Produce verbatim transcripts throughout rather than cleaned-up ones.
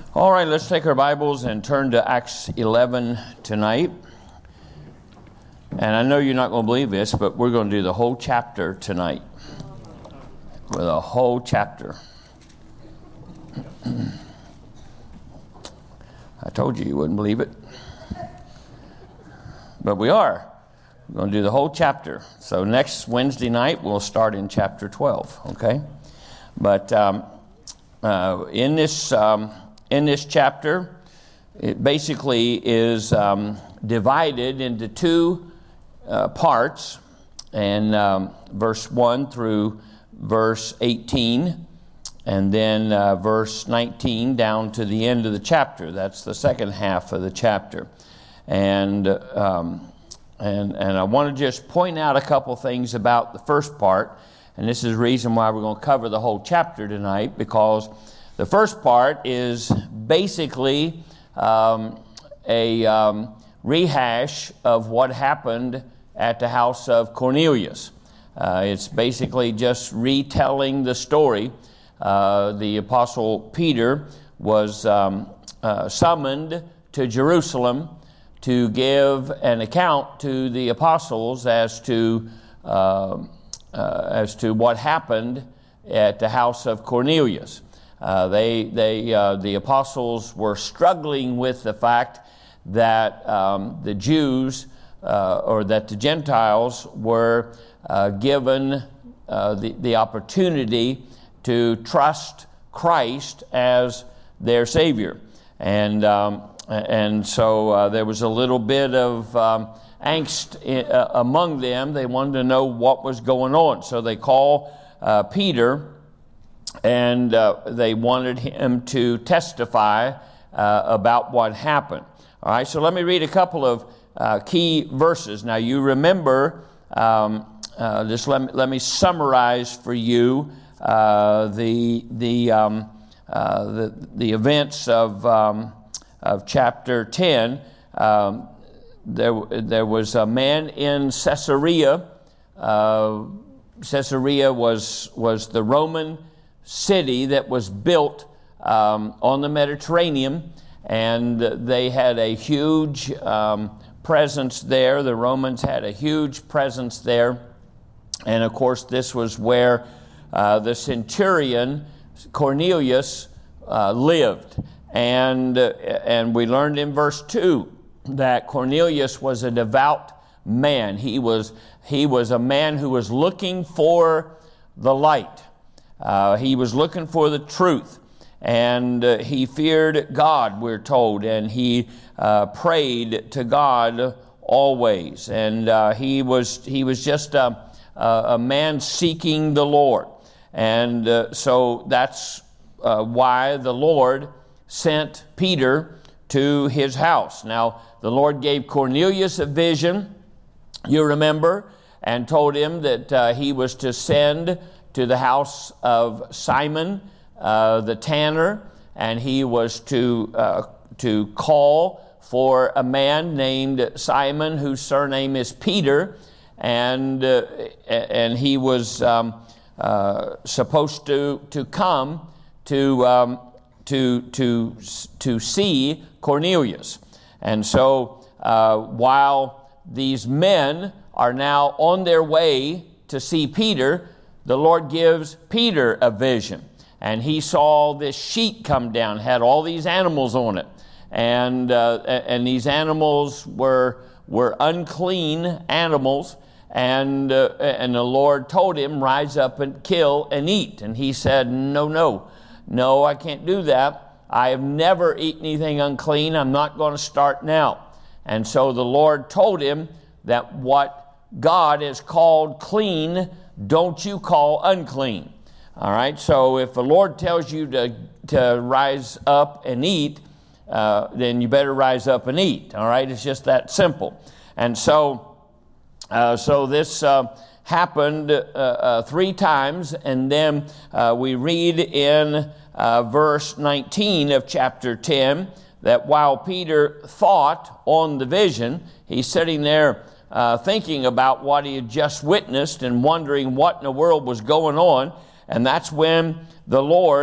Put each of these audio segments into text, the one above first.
All right, let's take our Bibles and turn to Acts eleven tonight. And I know you're not going to believe this, but we're going to do the whole chapter tonight. With a whole chapter. I told you you wouldn't believe it. But we are. We're going to do the whole chapter. So next Wednesday night, we'll start in chapter twelve, okay? But um, uh, in this... Um, In this chapter, it basically is um, divided into two uh, parts, and um, verse one through verse eighteen, and then uh, verse nineteen down to the end of the chapter. That's the second half of the chapter. And um, and and I want to just point out a couple things about the first part, and this is the reason why we're going to cover the whole chapter tonight, because the first part is basically um, a um, rehash of what happened at the house of Cornelius. Uh, it's basically just retelling the story. Uh, the Apostle Peter was um, uh, summoned to Jerusalem to give an account to the apostles as to uh, uh, as to what happened at the house of Cornelius. Uh, they, they, uh, the apostles were struggling with the fact that um, the Jews uh, or that the Gentiles were uh, given uh, the, the opportunity to trust Christ as their Savior. And, um, and so uh, there was a little bit of um, angst in, uh, among them. They wanted to know what was going on. So they call uh, Peter, and uh, they wanted him to testify uh, about what happened. All right, so let me read a couple of uh, key verses. Now, you remember, um, uh, just let me, let me summarize for you uh, the the, um, uh, the the events of um, of chapter ten. Um, there there was a man in Caesarea. Uh, Caesarea was was the Roman city that was built um, on the Mediterranean, and they had a huge um, presence there. The Romans had a huge presence there, and of course this was where uh, the centurion Cornelius uh, lived. And uh, and we learned in verse two that Cornelius was a devout man. He was he was a man who was looking for the light. Uh, he was looking for the truth, and uh, he feared God, we're told, and he uh, prayed to God always. And uh, he was he was just a, a man seeking the Lord, and uh, so that's uh, why the Lord sent Peter to his house. Now, the Lord gave Cornelius a vision, you remember, and told him that uh, he was to send to the house of Simon uh, the tanner, and he was to uh, to call for a man named Simon, whose surname is Peter, and uh, and he was um, uh, supposed to to come to um, to to to see Cornelius. And so uh, while these men are now on their way to see Peter, the Lord gives Peter a vision, and he saw this sheet come down, had all these animals on it, and uh, and these animals were were unclean animals, and uh, and the Lord told him, rise up and kill and eat. And he said, no, no, no, I can't do that. I have never eaten anything unclean. I'm not going to start now. And so the Lord told him that what God has called clean, don't you call unclean. All right, so if the Lord tells you to, to rise up and eat, uh, then you better rise up and eat. All right, it's just that simple. And so, uh, so this uh, happened uh, uh, three times, and then uh, we read in uh, verse nineteen of chapter ten that while Peter thought on the vision, he's sitting there Uh, thinking about what he had just witnessed and wondering what in the world was going on. And that's when the Lord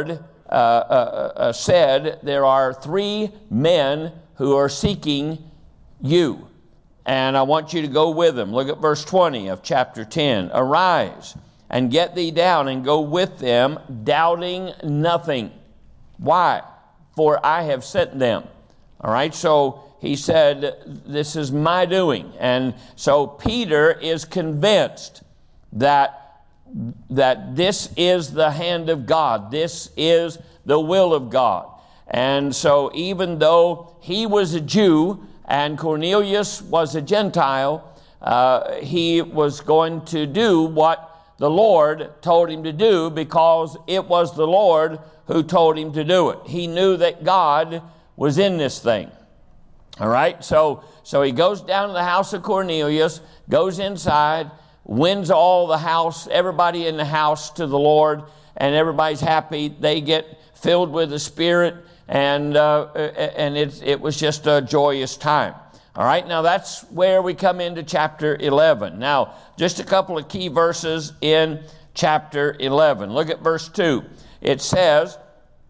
uh, uh, uh, said, there are three men who are seeking you, and I want you to go with them. Look at verse twenty of chapter ten. Arise and get thee down and go with them, doubting nothing. Why? For I have sent them. All right, so he said, this is my doing. And so Peter is convinced that, that this is the hand of God. This is the will of God. And so even though he was a Jew and Cornelius was a Gentile, uh, he was going to do what the Lord told him to do, because it was the Lord who told him to do it. He knew that God was in this thing. All right, so so he goes down to the house of Cornelius, goes inside, wins all the house, everybody in the house to the Lord, and everybody's happy. They get filled with the Spirit, and uh, and it it was just a joyous time. All right, now that's where we come into chapter eleven. Now, just a couple of key verses in chapter eleven. Look at verse two. It says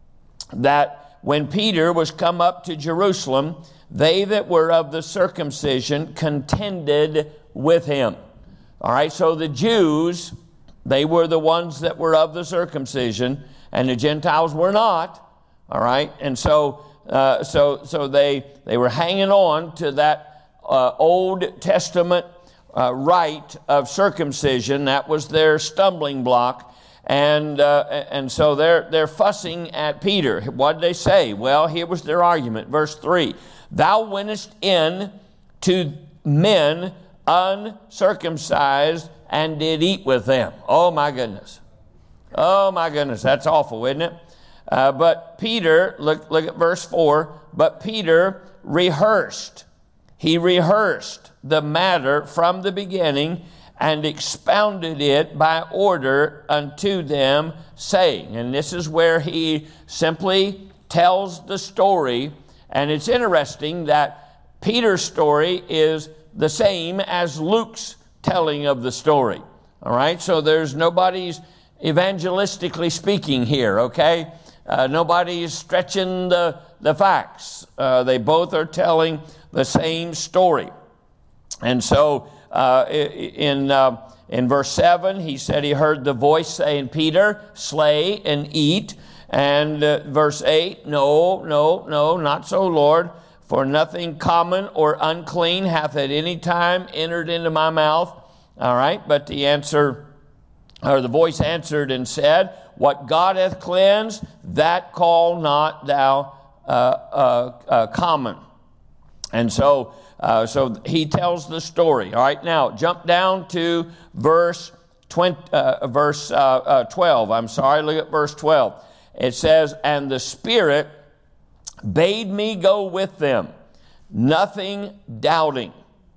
that when Peter was come up to Jerusalem, they that were of the circumcision contended with him. All right, so the Jews, they were the ones that were of the circumcision, and the Gentiles were not. All right, and so uh, so so they they were hanging on to that uh, Old Testament uh, rite of circumcision. That was their stumbling block. And uh, and so they're they're fussing at Peter. What did they say? Well, here was their argument. Verse three: Thou wentest in to men uncircumcised and did eat with them. Oh my goodness! Oh my goodness! That's awful, isn't it? Uh, but Peter, look look at verse four. But Peter rehearsed. He rehearsed the matter from the beginning, and expounded it by order unto them, saying, and this is where he simply tells the story. And it's interesting that Peter's story is the same as Luke's telling of the story. All right, so there's nobody's evangelistically speaking here, okay? Uh, nobody's stretching the, the facts. Uh, they both are telling the same story. And so Uh, in uh, in verse seven, he said he heard the voice saying, Peter, slay and eat. And uh, verse eight, no, no, no, not so, Lord, for nothing common or unclean hath at any time entered into my mouth. All right, but the answer, or the voice answered and said, what God hath cleansed, that call not thou uh, uh, uh, common. And so Uh, so he tells the story. All right, now jump down to verse twenty, uh, verse uh, uh, twelve. I'm sorry, look at verse twelve. It says, and the Spirit bade me go with them, nothing doubting.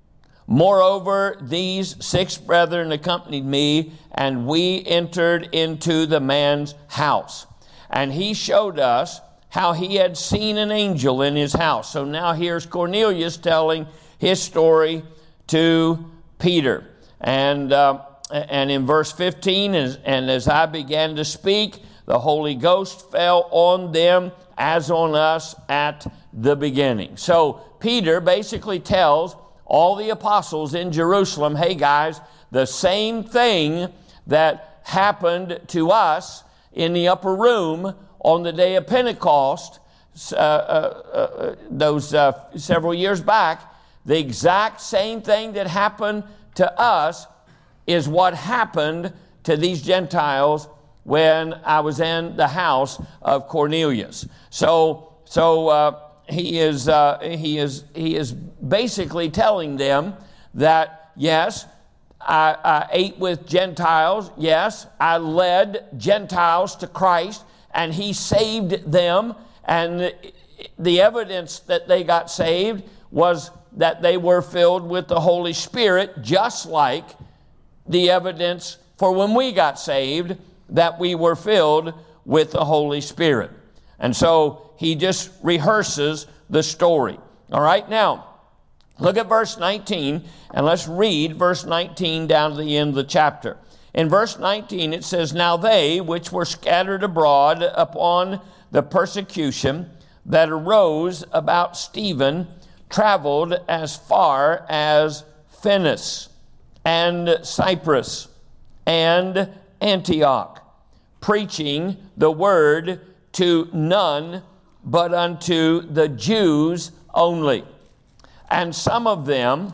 Moreover, these six brethren accompanied me, and we entered into the man's house. And he showed us how he had seen an angel in his house. So now here's Cornelius telling his story to Peter. And uh, and in verse fifteen, and, and as I began to speak, the Holy Ghost fell on them as on us at the beginning. So Peter basically tells all the apostles in Jerusalem, hey guys, the same thing that happened to us in the upper room on the day of Pentecost, uh, uh, uh, those uh, several years back, the exact same thing that happened to us is what happened to these Gentiles when I was in the house of Cornelius. So, so uh, he is uh, he is he is basically telling them that yes, I, I ate with Gentiles. Yes, I led Gentiles to Christ, and he saved them, and the evidence that they got saved was that they were filled with the Holy Spirit, just like the evidence for when we got saved, that we were filled with the Holy Spirit. And so he just rehearses the story. All right, now, look at verse nineteen, and let's read verse nineteen down to the end of the chapter. In verse nineteen, it says, Now they which were scattered abroad upon the persecution that arose about Stephen traveled as far as Phoenix and Cyprus and Antioch, preaching the word to none but unto the Jews only. And some of them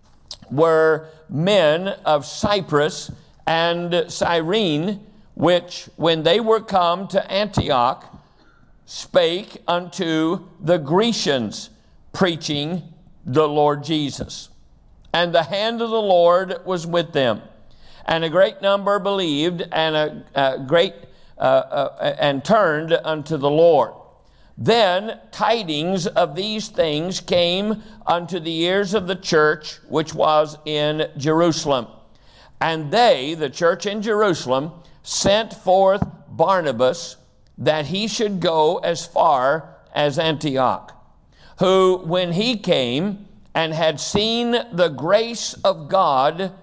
were men of Cyprus and Cyrene, which, when they were come to Antioch, spake unto the Grecians, preaching the Lord Jesus. And the hand of the Lord was with them. And a great number believed, and a, a great uh, uh, and turned unto the Lord. Then tidings of these things came unto the ears of the church which was in Jerusalem. And they, the church in Jerusalem, sent forth Barnabas that he should go as far as Antioch, who, when he came and had seen the grace of God,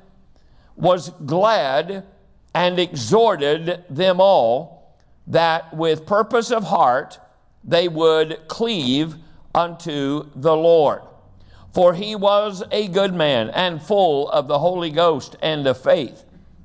was glad and exhorted them all that with purpose of heart they would cleave unto the Lord. For he was a good man and full of the Holy Ghost and of faith,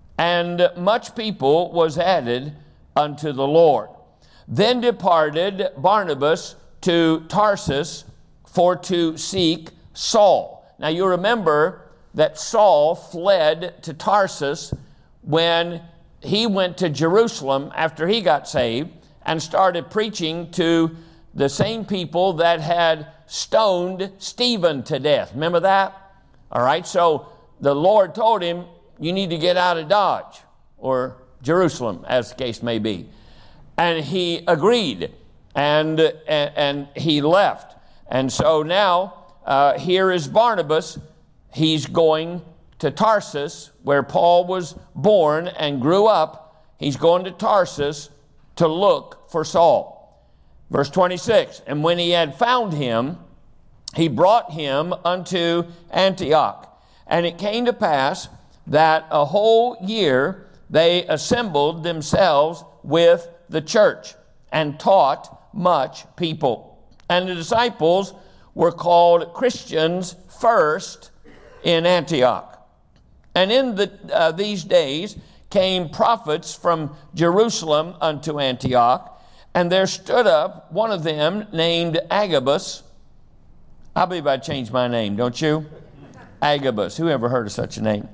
and much people was added unto the Lord. Then departed Barnabas to Tarsus for to seek Saul. Now you remember that Saul fled to Tarsus when he went to Jerusalem after he got saved and started preaching to the same people that had stoned Stephen to death. Remember that? All right, so the Lord told him, you need to get out of Dodge, or Jerusalem, as the case may be. And he agreed, and, and, and he left. And so now, uh, here is Barnabas. He's going to Tarsus, where Paul was born and grew up. He's going to Tarsus to look for Saul. Verse twenty-six, and when he had found him, he brought him unto Antioch. And it came to pass that a whole year they assembled themselves with the church and taught much people. And the disciples were called Christians first in Antioch. And in the, uh, these days came prophets from Jerusalem unto Antioch, and there stood up one of them named Agabus. I believe I changed my name, don't you? Agabus. Who ever heard of such a name?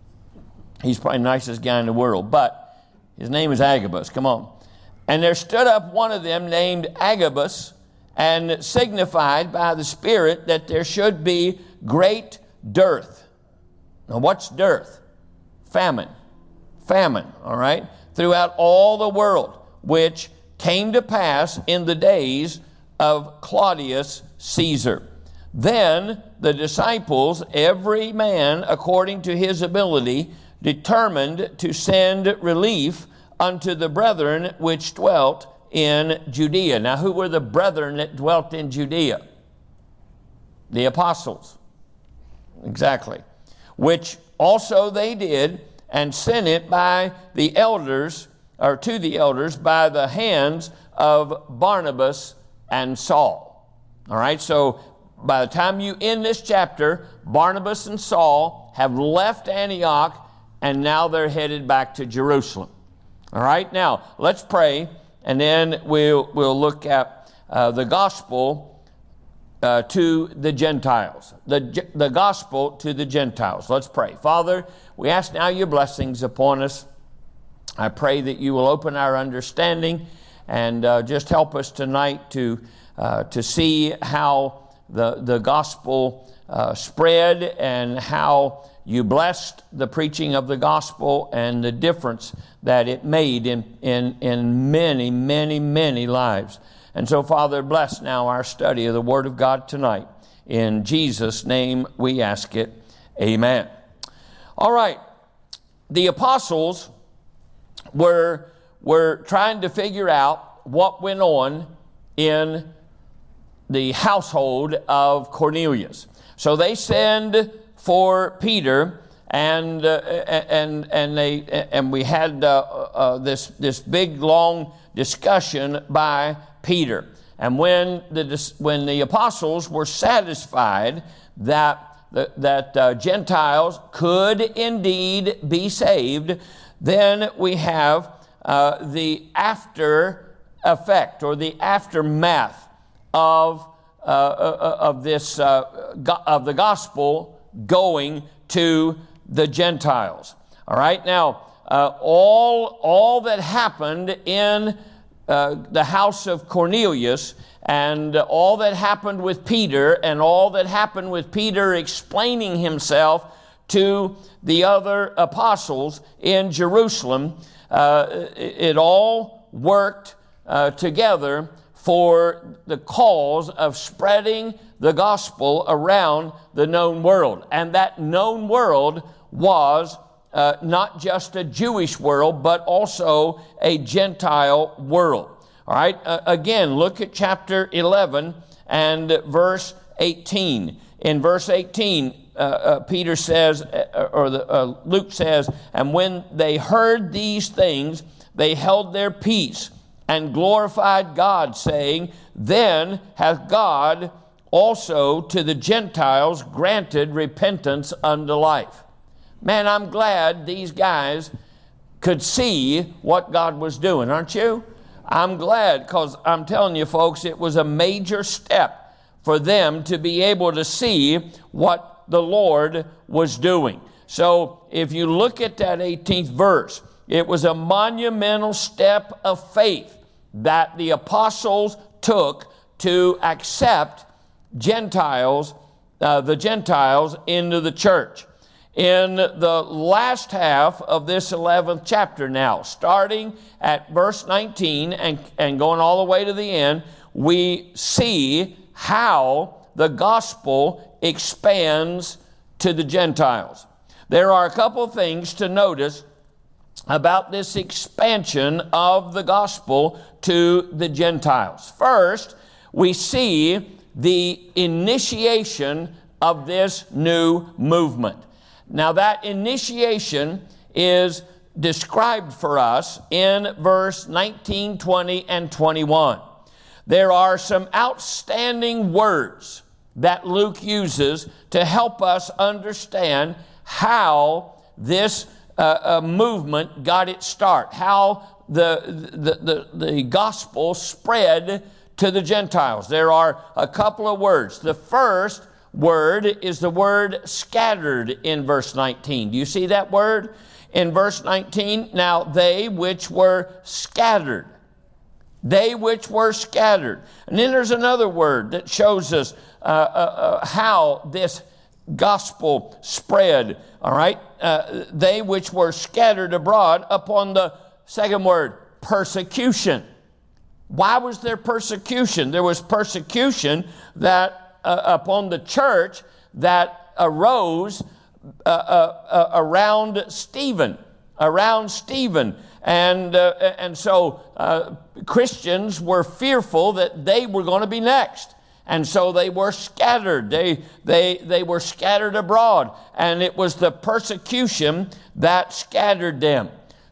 He's probably the nicest guy in the world, but his name is Agabus. Come on. And there stood up one of them named Agabus, and signified by the Spirit that there should be great dearth. Now, what's dearth? Famine. Famine, all right? Throughout all the world, which came to pass in the days of Claudius Caesar. Then the disciples, every man according to his ability, determined to send relief unto the brethren which dwelt in Judea. Now, who were the brethren that dwelt in Judea? The apostles. Exactly. Which also they did, and sent it by the elders, or to the elders, by the hands of Barnabas and Saul. All right, so by the time you end this chapter, Barnabas and Saul have left Antioch, and now they're headed back to Jerusalem. All right, now let's pray, and then we'll we'll look at uh, the gospel uh, to the Gentiles. The the gospel to the Gentiles. Let's pray. Father, we ask now your blessings upon us. I pray that you will open our understanding and uh, just help us tonight to uh, to see how the the gospel uh, spread, and how you blessed the preaching of the gospel, and the difference that it made in, in, in many, many, many lives. And so, Father, bless now our study of the Word of God tonight. In Jesus' name we ask it. Amen. All right. The apostles were, were trying to figure out what went on in the household of Cornelius. So they send for Peter, and uh, and and they and we had uh, uh, this this big long discussion by Peter. And when the when the apostles were satisfied that that uh, Gentiles could indeed be saved, then we have uh, the after effect or the aftermath of uh, of this uh, go- of the gospel going to the Gentiles. All right, now uh, all all that happened in uh, the house of Cornelius, and all that happened with Peter, and all that happened with Peter explaining himself to the other apostles in Jerusalem, uh, it all worked uh, together for the cause of spreading the gospel around the known world. And that known world was uh, not just a Jewish world, but also a Gentile world. All right, uh, again, look at chapter eleven and verse eighteen. In verse eighteen, uh, uh, Peter says, uh, or the, uh, Luke says, and when they heard these things, they held their peace and glorified God, saying, then hath God also to the Gentiles granted repentance unto life. Man, I'm glad these guys could see what God was doing, aren't you? I'm glad, because I'm telling you, folks, it was a major step for them to be able to see what the Lord was doing. So if you look at that eighteenth verse, it was a monumental step of faith that the apostles took to accept Gentiles, uh, the Gentiles into the church. In the last half of this eleventh chapter now, starting at verse nineteen and, and going all the way to the end, we see how the gospel expands to the Gentiles. There are a couple of things to notice about this expansion of the gospel to the Gentiles. First, we see the initiation of this new movement. Now, that initiation is described for us in verse nineteen, twenty, and twenty-one. There are some outstanding words that Luke uses to help us understand how this uh, uh, movement got its start, how the, the, the, the gospel spread to the Gentiles. There are a couple of words. The first word is the word scattered in verse nineteen. Do you see that word in verse nineteen? Now, they which were scattered. They which were scattered. And then there's another word that shows us uh, uh, uh, how this gospel spread. All right? Uh, they which were scattered abroad upon the second word, persecution. Why was there persecution? There was persecution that Uh, upon the church that arose uh, uh, uh, around Stephen, around Stephen. And, uh, and so uh, Christians were fearful that they were going to be next. And so they were scattered. They, they, they were scattered abroad. And it was the persecution that scattered them.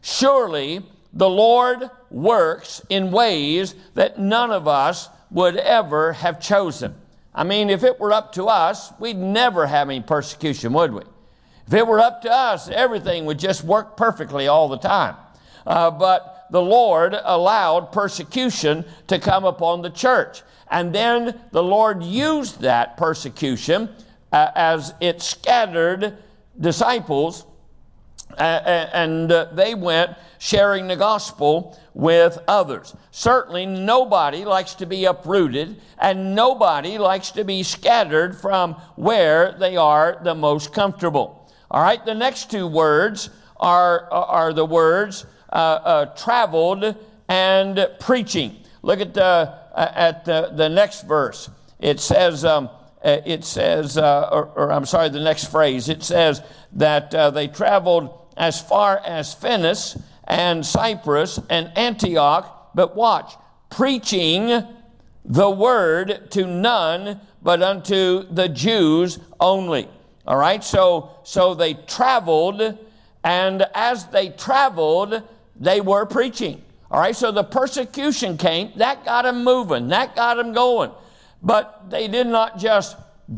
Surely the Lord works in ways that none of us would ever have chosen. I mean, if it were up to us, we'd never have any persecution, would we? If it were up to us, everything would just work perfectly all the time. Uh, but the Lord allowed persecution to come upon the church. And then the Lord used that persecution uh, as it scattered disciples, uh, and uh, they went sharing the gospel with others. Certainly nobody likes to be uprooted, and nobody likes to be scattered from where they are the most comfortable. All right, the next two words are, are the words uh, uh, traveled and preaching. Look at the, uh, at the, the next verse. It says, um, it says, uh, or, or I'm sorry, the next phrase. It says that uh, they traveled as far as Phoenix and Cyprus and Antioch, but watch, preaching the word to none but unto the Jews only. All right, so, so they traveled, and as they traveled, they were preaching. All right, so the persecution came. That got them moving. That got them going. But they did not just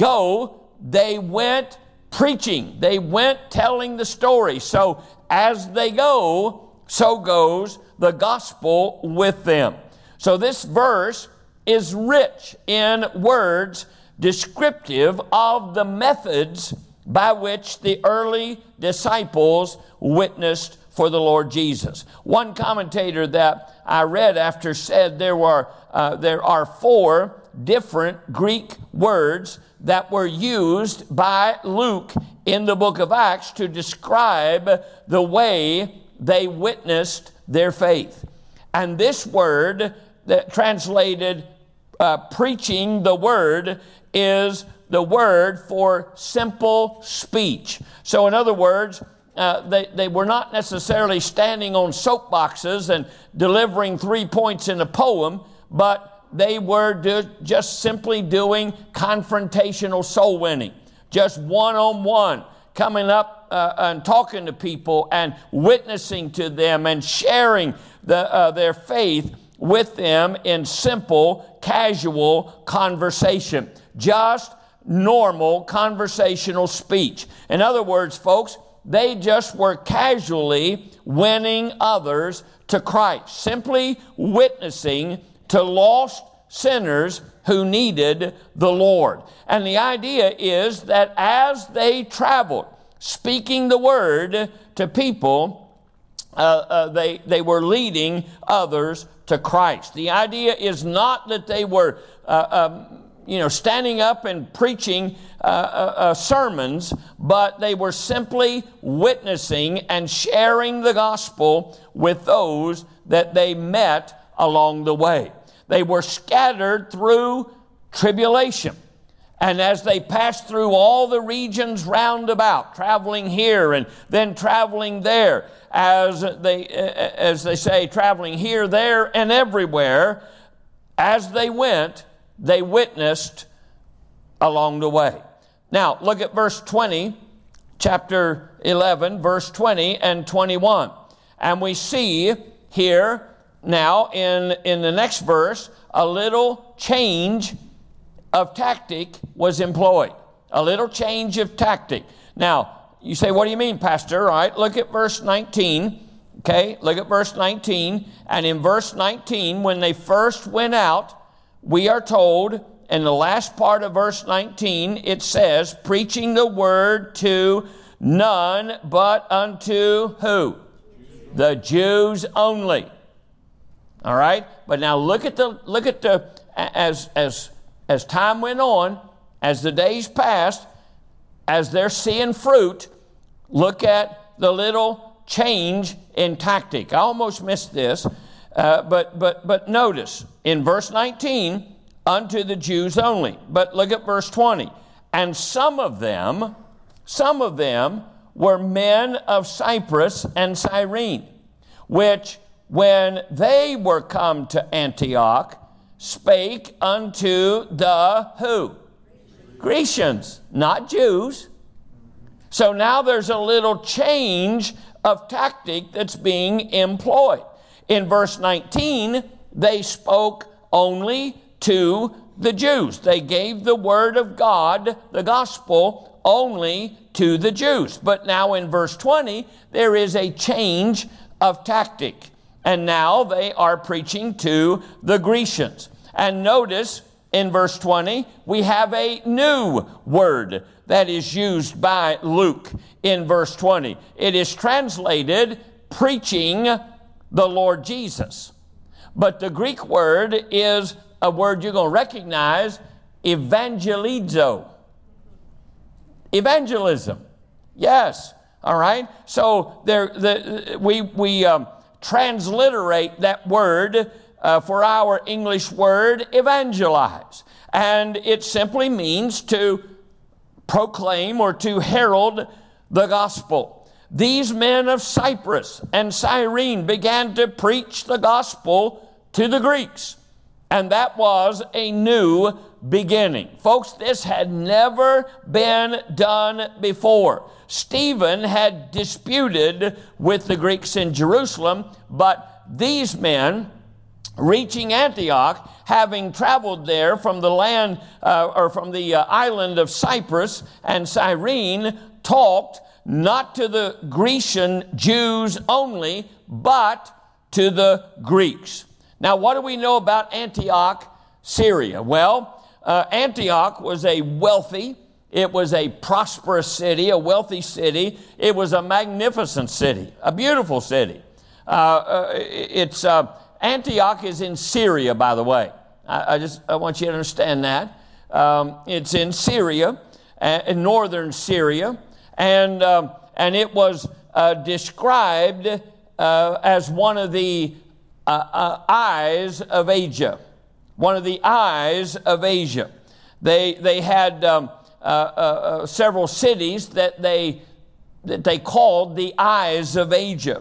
go. They went preaching. They went telling the story. So as they go, so goes the gospel with them. So this verse is rich in words descriptive of the methods by which the early disciples witnessed for the Lord Jesus. One commentator that I read after said there were uh, there are four different Greek words that were used by Luke in the book of Acts to describe the way they witnessed their faith. And this word that translated uh, preaching the word is the word for simple speech. So in other words, uh, they, they were not necessarily standing on soapboxes and delivering three points in a poem, but they were do, just simply doing confrontational soul winning, just one-on-one, coming up uh, and talking to people and witnessing to them and sharing the, uh, their faith with them in simple, casual conversation. Just normal conversational speech. In other words, folks, they just were casually winning others to Christ, simply witnessing to lost sinners who needed the Lord. And the idea is that as they traveled, speaking the word to people, uh, uh, they, they were leading others to Christ. The idea is not that they were uh, um, you know, standing up and preaching uh, uh, uh, sermons, but they were simply witnessing and sharing the gospel with those that they met along the way. They were scattered through tribulation. And as they passed through all the regions round about, traveling here and then traveling there, as they, as they say, traveling here, there, and everywhere, as they went, they witnessed along the way. Now, look at verse twenty, chapter eleven, verse twenty and twenty-one. And we see here now in, in the next verse, a little change of tactic was employed. A little change of tactic. Now, you say, what do you mean, Pastor? All right, look at verse nineteen. Okay, look at verse nineteen. And in verse nineteen, when they first went out, we are told in the last part of verse nineteen, it says, preaching the word to none but unto who? The Jews only. All right? But now look at the, look at the, as, as, as time went on, as the days passed, as they're seeing fruit, look at the little change in tactic. I almost missed this. Uh, but but but notice in verse nineteen, unto the Jews only. But look at verse twenty. And some of them, some of them were men of Cyprus and Cyrene, which when they were come to Antioch, spake unto the who? Grecians, not Jews. So now there's a little change of tactic that's being employed. In verse nineteen, they spoke only to the Jews. They gave the word of God, the gospel, only to the Jews. But now in verse twenty, there is a change of tactic. And now they are preaching to the Grecians. And notice in verse twenty, we have a new word that is used by Luke in verse twenty. It is translated preaching the Lord Jesus. But the Greek word is a word you're going to recognize, evangelizo. Evangelism. Yes. All right. So there, the, we we um, transliterate that word uh, for our English word evangelize, and it simply means to proclaim or to herald the gospel. These men of Cyprus and Cyrene began to preach the gospel to the Greeks. And that was a new beginning. Folks, this had never been done before. Stephen had disputed with the Greeks in Jerusalem, but these men, reaching Antioch, having traveled there from the land uh, or from the uh, island of Cyprus and Cyrene, talked not to the Grecian Jews only, but to the Greeks. Now, what do we know about Antioch, Syria? Well, uh, Antioch was a wealthy, it was a prosperous city, a wealthy city. It was a magnificent city, a beautiful city. Uh, uh, it's uh, Antioch is in Syria, by the way. I, I just I want you to understand that. Um, it's in Syria, uh, in northern Syria, and um, and it was uh, described uh, as one of the uh, uh, eyes of Asia. One of the eyes of Asia. They they had um, uh, uh, uh, several cities that they that they called the eyes of Asia.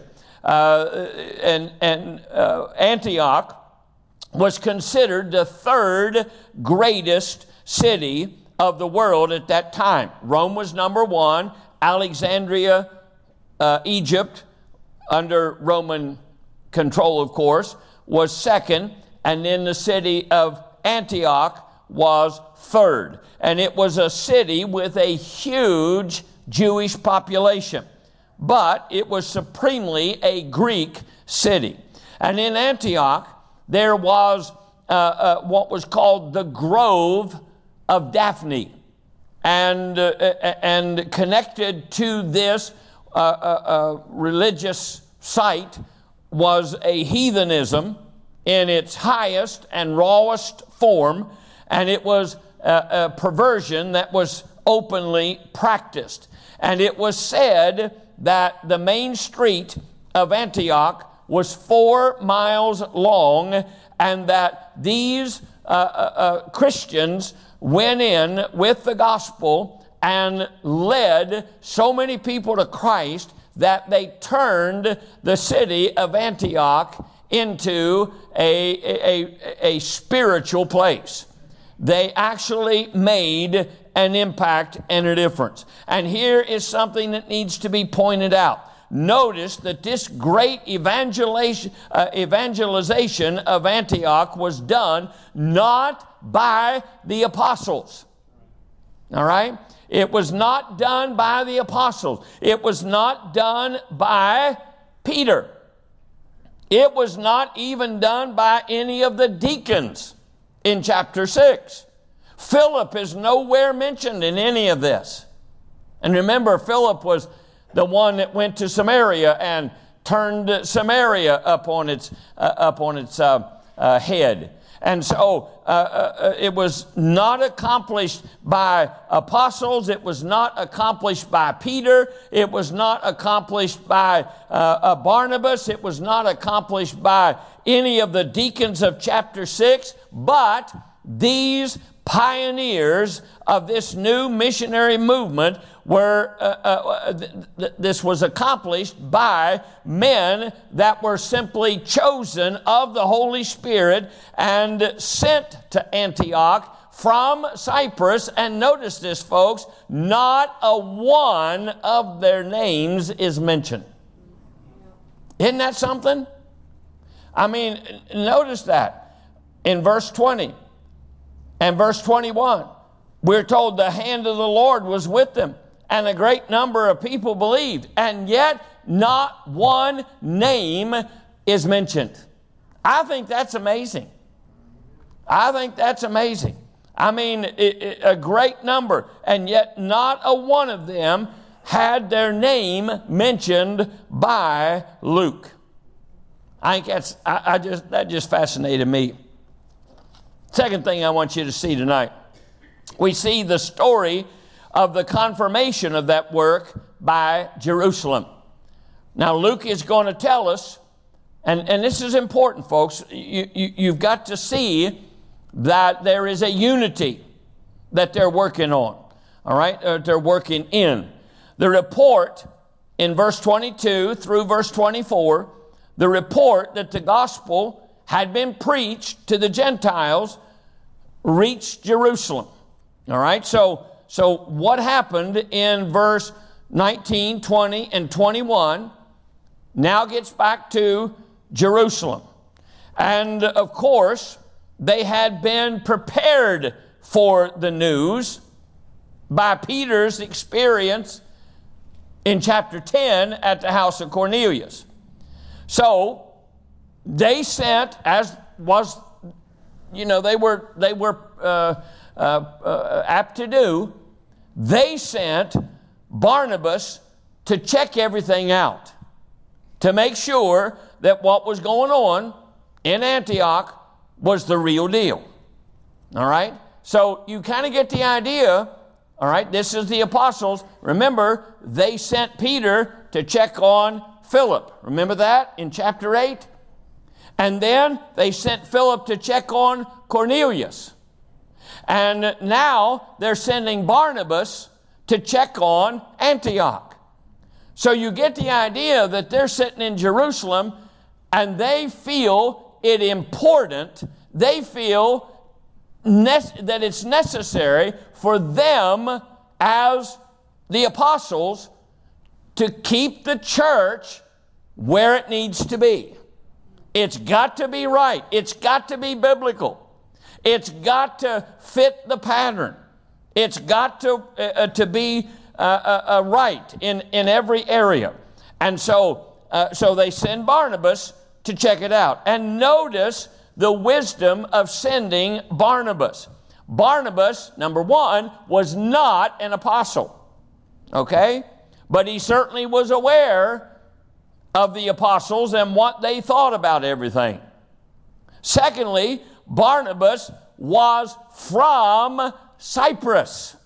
Uh, and and uh, Antioch was considered the third greatest city of the world at that time. Rome was number one. Alexandria, uh, Egypt, under Roman control, of course, was second. And then the city of Antioch was third. And it was a city with a huge Jewish population. But it was supremely a Greek city. And in Antioch, there was uh, uh, what was called the Grove of Daphne. And, uh, and connected to this uh, uh, uh, religious site was a heathenism in its highest and rawest form. And it was a, a perversion that was openly practiced. And it was said that the main street of Antioch was four miles long, and that these uh, uh, uh, Christians went in with the gospel and led so many people to Christ that they turned the city of Antioch into a, a, a spiritual place. They actually made an impact and a difference. And here is something that needs to be pointed out. Notice that this great evangelization, uh, evangelization of Antioch was done not by the apostles. All right? It was not done by the apostles. It was not done by Peter. It was not even done by any of the deacons in chapter six. Philip is nowhere mentioned in any of this. And remember, Philip was the one that went to Samaria and turned Samaria up on its uh, up on its uh, uh, head. And so uh, uh, it was not accomplished by apostles. It was not accomplished by Peter. It was not accomplished by uh, uh, Barnabas. It was not accomplished by any of the deacons of chapter six. But these pioneers of this new missionary movement were, uh, uh, th- th- this was accomplished by men that were simply chosen of the Holy Spirit and sent to Antioch from Cyprus. And notice this, folks, not a one of their names is mentioned. Isn't that something? I mean, notice that in verse twenty. And verse twenty-one, we're told the hand of the Lord was with them, and a great number of people believed, and yet not one name is mentioned. I think that's amazing. I think that's amazing. I mean, it, it, a great number, and yet not a one of them had their name mentioned by Luke. I think that's, I, I just, that just fascinated me. Second thing I want you to see tonight, we see the story of the confirmation of that work by Jerusalem. Now, Luke is going to tell us, and, and this is important, folks, you, you, you've got to see that there is a unity that they're working on, all right, uh, they're working in. The report in verse twenty-two through verse twenty-four, the report that the gospel had been preached to the Gentiles reached Jerusalem. All right, so, so what happened in verse nineteen, twenty, and twenty-one now gets back to Jerusalem. And of course, they had been prepared for the news by Peter's experience in chapter ten at the house of Cornelius. So they sent, as was, you know, they were they were uh, uh, uh, apt to do, they sent Barnabas to check everything out, to make sure that what was going on in Antioch was the real deal. All right? So you kind of get the idea. All right, this is the apostles. Remember, they sent Peter to check on Philip. Remember that in chapter eight? And then they sent Philip to check on Cornelius. And now they're sending Barnabas to check on Antioch. So you get the idea that they're sitting in Jerusalem and they feel it important. They feel ne- that it's necessary for them as the apostles to keep the church where it needs to be. It's got to be right. It's got to be biblical. It's got to fit the pattern. It's got to uh, to be uh, uh, uh, right in, in every area. And so, uh, so they send Barnabas to check it out. And notice the wisdom of sending Barnabas. Barnabas, number one, was not an apostle. Okay? But he certainly was aware of the apostles and what they thought about everything. Secondly, Barnabas was from Cyprus.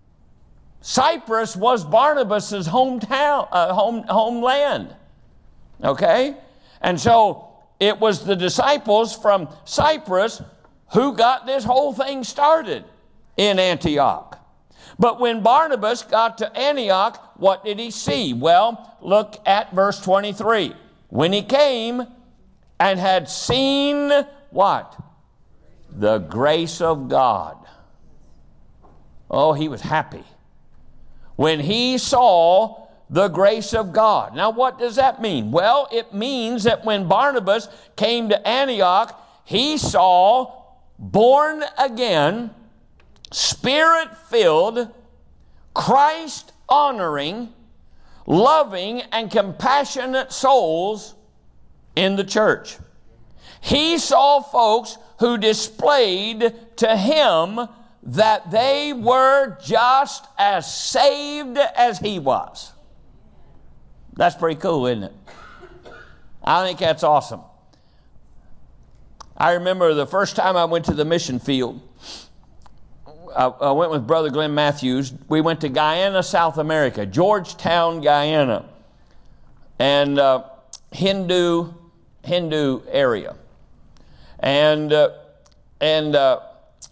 Cyprus was Barnabas's hometown, uh, home, homeland. Okay? And so it was the disciples from Cyprus who got this whole thing started in Antioch. But when Barnabas got to Antioch, what did he see? Well, look at verse twenty-three. When he came and had seen what? The grace of God. Oh, he was happy when he saw the grace of God. Now, what does that mean? Well, it means that when Barnabas came to Antioch, he saw born again, Spirit-filled, Christ-honoring, loving, and compassionate souls in the church. He saw folks who displayed to him that they were just as saved as he was. That's pretty cool, isn't it? I think that's awesome. I remember the first time I went to the mission field, I, I went with Brother Glenn Matthews. We went to Guyana, South America, Georgetown, Guyana, and uh, Hindu Hindu area. And uh, and uh,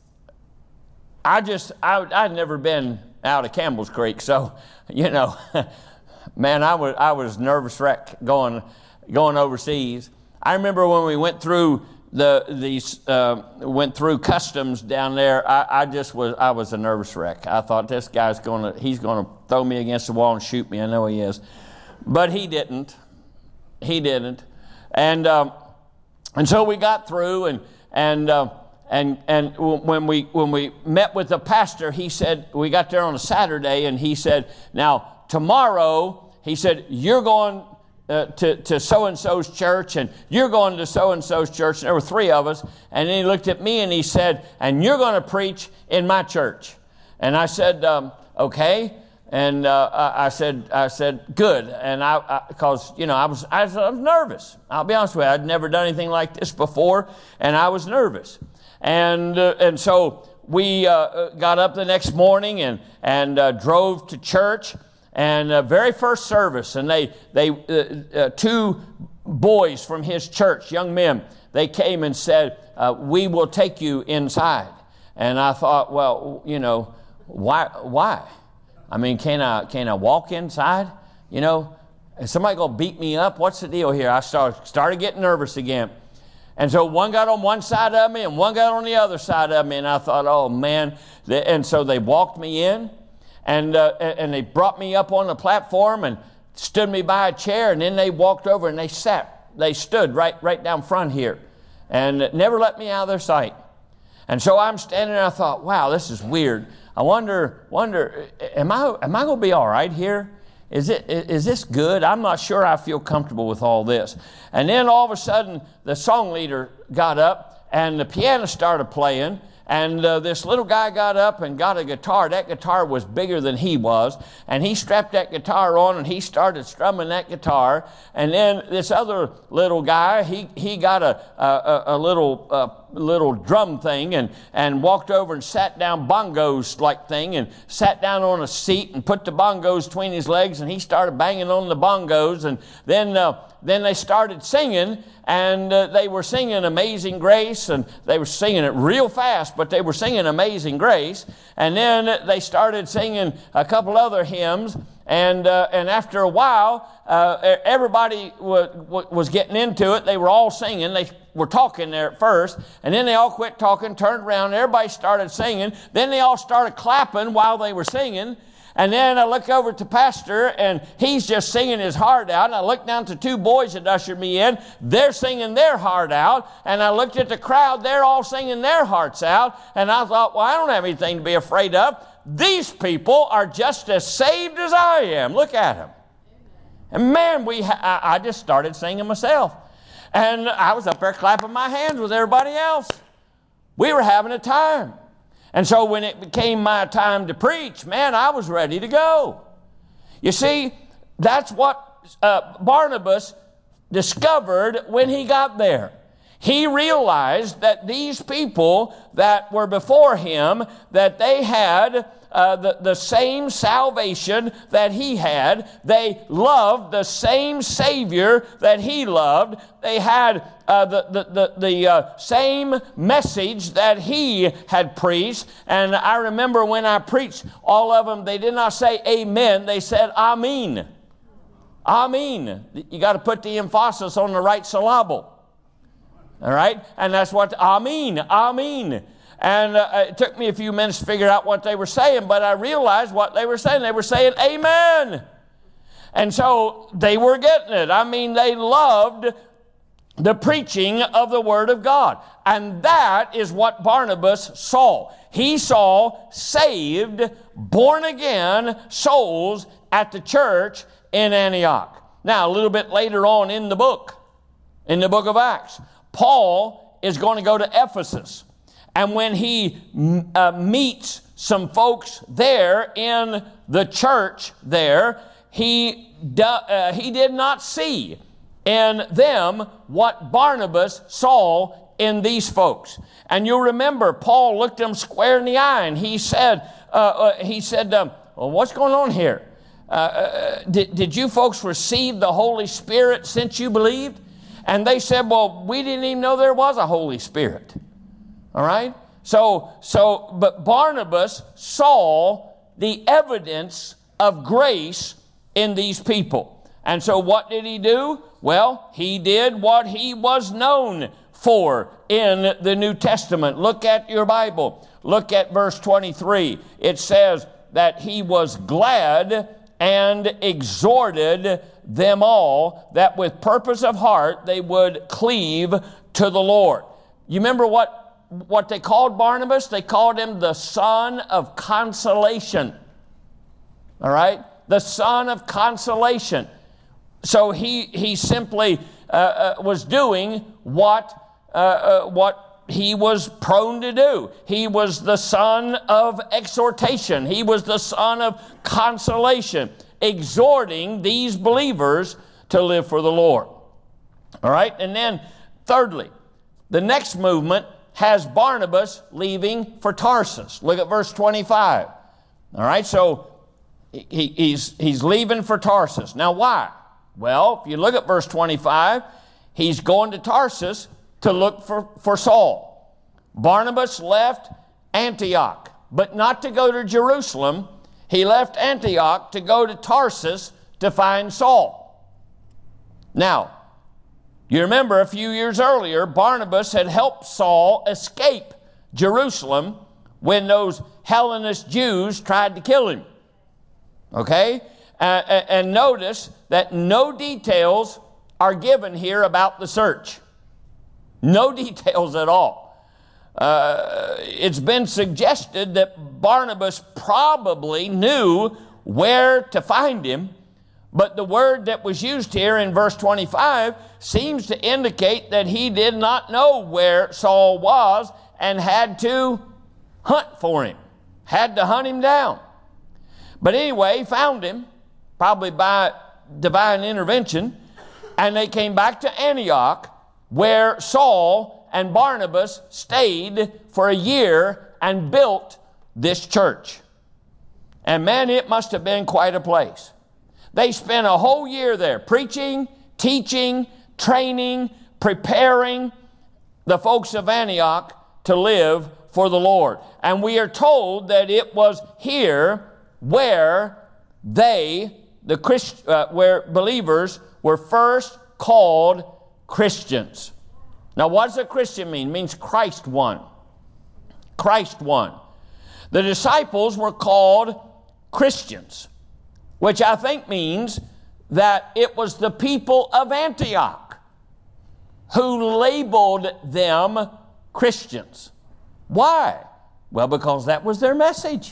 I just, I, I'd never been out of Campbell's Creek, so, you know, man, I was I was nervous wreck going going overseas. I remember when we went through the these uh, went through customs down there. I, I just was I was a nervous wreck. I thought this guy's going to he's going to throw me against the wall and shoot me. I know he is, but he didn't. He didn't, and um, and so we got through and and. Uh, And and when we when we met with the pastor, he said, we got there on a Saturday, and he said, now tomorrow, he said, you're going uh, to, to so-and-so's church, and you're going to so-and-so's church. And there were three of us. And then he looked at me and he said, and you're going to preach in my church. And I said, um, okay. And uh, I, I said, I said, good. And I, because you know, I was, I was, I was nervous. I'll be honest with you, I'd never done anything like this before, and I was nervous. And uh, and so we uh, got up the next morning and and uh, drove to church, and uh, very first service, and they they uh, uh, two boys from his church, young men, they came and said, uh, "We will take you inside." And I thought, well, you know, why why? I mean, can I can I walk inside? You know, is somebody gonna beat me up? What's the deal here? I started started getting nervous again. And so one got on one side of me and one got on the other side of me. And I thought, oh, man. And so they walked me in, and uh, and they brought me up on the platform and stood me by a chair. And then they walked over and they sat. They stood right, right down front here and never let me out of their sight. And so I'm standing there, I thought, wow, this is weird. I wonder, wonder, am I, am I going to be all right here? Is it, is this good? I'm not sure I feel comfortable with all this. And then all of a sudden, the song leader got up and the piano started playing. And uh, this little guy got up and got a guitar. That guitar was bigger than he was. And he strapped that guitar on and he started strumming that guitar. And then this other little guy, he, he got a, a, a little uh, little drum thing and, and walked over and sat down, bongos-like thing, and sat down on a seat and put the bongos between his legs, and he started banging on the bongos. And then uh, then they started singing, and uh, they were singing Amazing Grace, and they were singing it real fast, but they were singing Amazing Grace. And then they started singing a couple other hymns, and uh, and after a while, uh, everybody w- w- was getting into it. They were all singing. They were talking there at first, and then they all quit talking, turned around, and everybody started singing. Then they all started clapping while they were singing. And then I look over to Pastor, and he's just singing his heart out. And I looked down to two boys that ushered me in. They're singing their heart out. And I looked at the crowd. They're all singing their hearts out. And I thought, well, I don't have anything to be afraid of. These people are just as saved as I am. Look at them. And man, we ha- I, I just started singing myself. And I was up there clapping my hands with everybody else. We were having a time. And so when it became my time to preach, man, I was ready to go. You see, that's what uh, Barnabas discovered when he got there. He realized that these people that were before him, that they had uh, the, the same salvation that he had. They loved the same Savior that he loved. They had uh, the, the, the, the uh, same message that he had preached. And I remember when I preached, all of them, they did not say amen. They said amen. Amen. You got to put the emphasis on the right syllable. All right? And that's what, amen, amen. And uh, it took me a few minutes to figure out what they were saying, but I realized what they were saying. They were saying amen. And so they were getting it. I mean, they loved the preaching of the Word of God. And that is what Barnabas saw. He saw saved, born again souls at the church in Antioch. Now, a little bit later on in the book, in the book of Acts, Paul is going to go to Ephesus. And when he uh, meets some folks there in the church there, he, do, uh, he did not see in them what Barnabas saw in these folks. And you'll remember, Paul looked them square in the eye, and he said, uh, uh, he said, um, well, what's going on here? Uh, uh, did, did you folks receive the Holy Spirit since you believed? And they said, well, we didn't even know there was a Holy Spirit. All right? So, so, but Barnabas saw the evidence of grace in these people. And so what did he do? Well, he did what he was known for in the New Testament. Look at your Bible. Look at verse twenty-three. It says that he was glad and exhorted them all that with purpose of heart they would cleave to the Lord. You remember what, what they called Barnabas? They called him the son of consolation. All right? The son of consolation. So he, he simply uh, uh, was doing what, uh, uh, what he was prone to do. He was the son of exhortation. He was the son of consolation, exhorting these believers to live for the Lord. All right? And then, thirdly, the next movement has Barnabas leaving for Tarsus. Look at verse twenty-five. All right? So, he, he's, he's leaving for Tarsus. Now, why? Well, if you look at verse twenty-five, he's going to Tarsus to look for, for Saul. Barnabas left Antioch, but not to go to Jerusalem. He left Antioch to go to Tarsus to find Saul. Now, You remember a few years earlier, Barnabas had helped Saul escape Jerusalem when those Hellenist Jews tried to kill him. Okay? Uh, and notice that no details are given here about the search. No details at all. Uh, it's been suggested that Barnabas probably knew where to find him, but the word that was used here in verse twenty-five seems to indicate that he did not know where Saul was and had to hunt for him, had to hunt him down. But anyway, he found him, probably by divine intervention, and they came back to Antioch, where Saul and Barnabas stayed for a year and built this church. And man, it must have been quite a place. They spent a whole year there preaching, teaching, training, preparing the folks of Antioch to live for the Lord. And we are told that it was here where they, the Christ, uh, where believers were first called Christians. Now, what does a Christian mean? It means Christ one. Christ one. The disciples were called Christians, which I think means that it was the people of Antioch who labeled them Christians. Why? Well, because that was their message.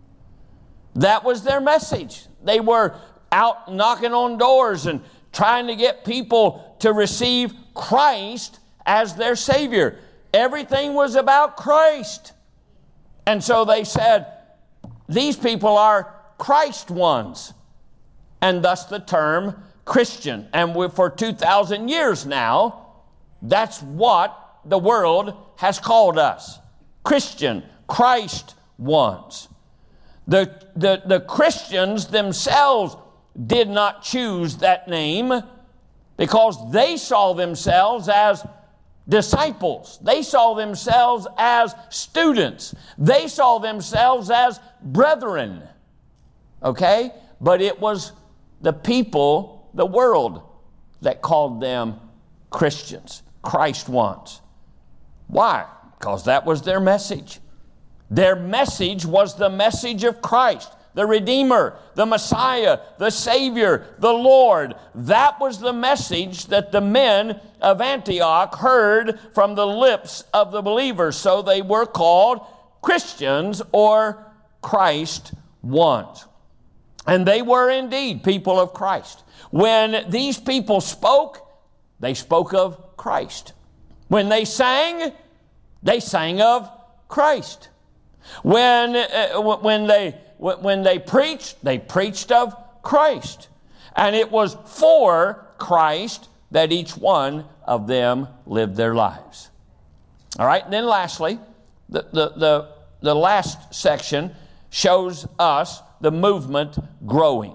That was their message. They were out knocking on doors and trying to get people to receive Christ as their Savior. Everything was about Christ. And so they said, these people are Christ ones. And thus the term Christian. And we, for two thousand years now, that's what the world has called us. Christian, Christ ones. The, the, the Christians themselves did not choose that name because they saw themselves as disciples. They saw themselves as students. They saw themselves as brethren. Okay? But it was the people, the world, that called them Christians, Christ ones. Why? Because that was their message. Their message was the message of Christ, the Redeemer, the Messiah, the Savior, the Lord. That was the message that the men of Antioch heard from the lips of the believers. So they were called Christians or Christ ones. And they were indeed people of Christ. When these people spoke, they spoke of Christ. When they sang, they sang of Christ. When, uh, when, they, when they preached, they preached of Christ. And it was for Christ that each one of them lived their lives. All right, and then lastly, the, the, the, the last section shows us the movement growing.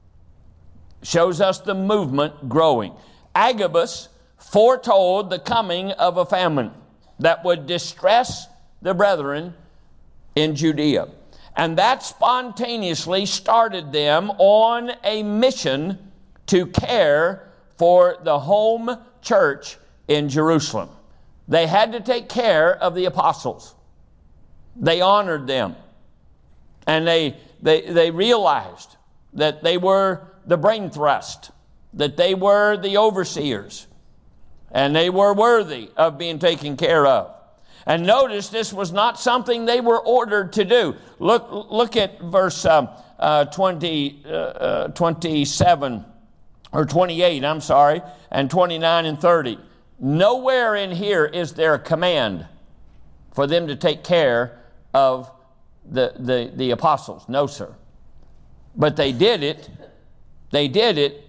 Shows us the movement growing. Agabus foretold the coming of a famine that would distress the brethren in Judea. And that spontaneously started them on a mission to care for the home church in Jerusalem. They had to take care of the apostles. They honored them. And they, they, they realized that they were the brain thrust, that they were the overseers, and they were worthy of being taken care of. And notice this was not something they were ordered to do. Look, look at verse um, uh, twenty, uh, uh, twenty-seven, or twenty-eight, I'm sorry, and twenty-nine and thirty. Nowhere in here is there a command for them to take care of the, the, the apostles. No, sir. But they did it. They did it.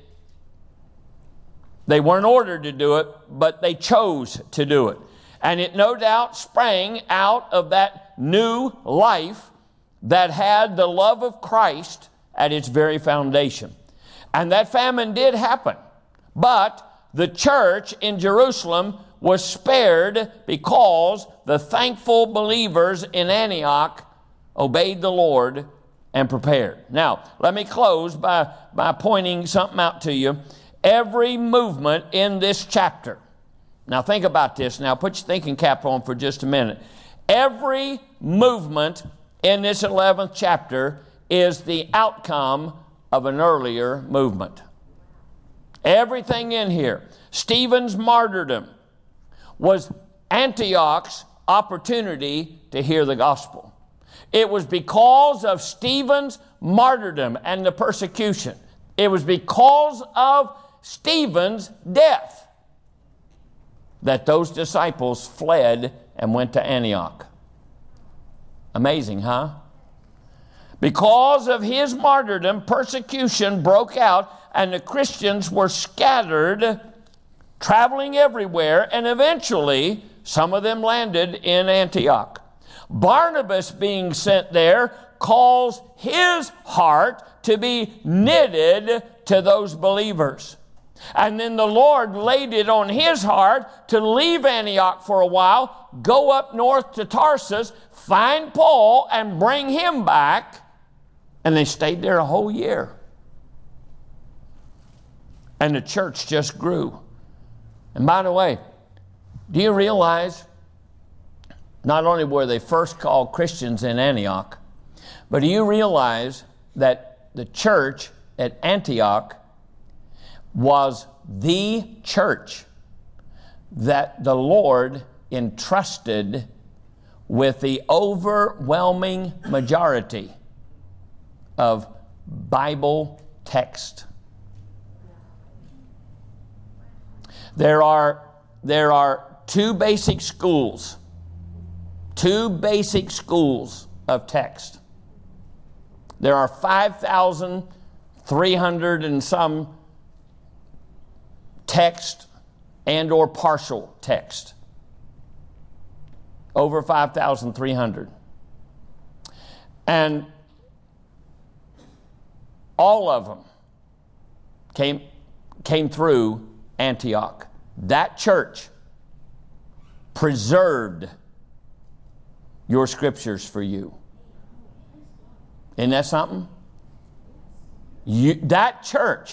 They weren't ordered to do it, but they chose to do it. And it no doubt sprang out of that new life that had the love of Christ at its very foundation. And that famine did happen. But the church in Jerusalem was spared because the thankful believers in Antioch obeyed the Lord and prepared. Now, let me close by, by pointing something out to you. every movement in this chapter. Now think about this. Now put your thinking cap on for just a minute. Every movement in this eleventh chapter is the outcome of an earlier movement. Everything in here. Stephen's martyrdom was Antioch's opportunity to hear the gospel. It was because of Stephen's martyrdom and the persecution. It was because of Stephen's death that those disciples fled and went to Antioch. Amazing, huh? Because of his martyrdom, persecution broke out, and the Christians were scattered, traveling everywhere, and eventually some of them landed in Antioch. Barnabas, being sent there, calls his heart to be knitted to those believers. And then the Lord laid it on his heart to leave Antioch for a while, go up north to Tarsus, find Paul, and bring him back. And they stayed there a whole year. And the church just grew. And by the way, do you realize not only were they first called Christians in Antioch, but do you realize that the church at Antioch was the church that the Lord entrusted with the overwhelming majority of Bible text? There are, there are two basic schools, two basic schools of text. There are five thousand three hundred and some text and or partial text. Over five thousand three hundred. And all of them came, came through Antioch. That church preserved your scriptures for you. Isn't that something? You, that church.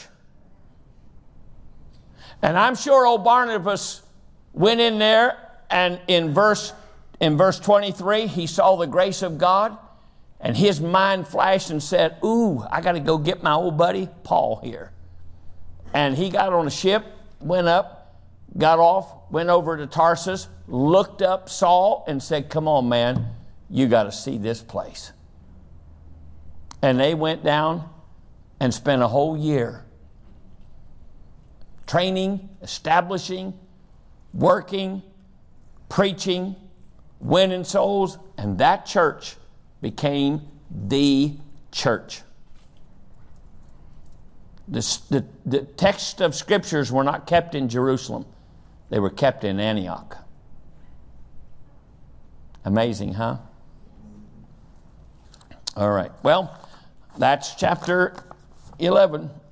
And I'm sure old Barnabas went in there, and in verse, in verse twenty-three, he saw the grace of God, and his mind flashed and said, ooh, I got to go get my old buddy Paul here. And he got on a ship, went up, got off, went over to Tarsus, looked up Saul, and said, come on, man, you got to see this place. And they went down and spent a whole year training, establishing, working, preaching, winning souls, and that church became the church. The, the, the text of scriptures were not kept in Jerusalem. They were kept in Antioch. Amazing, huh? All right. Well, that's chapter eleven.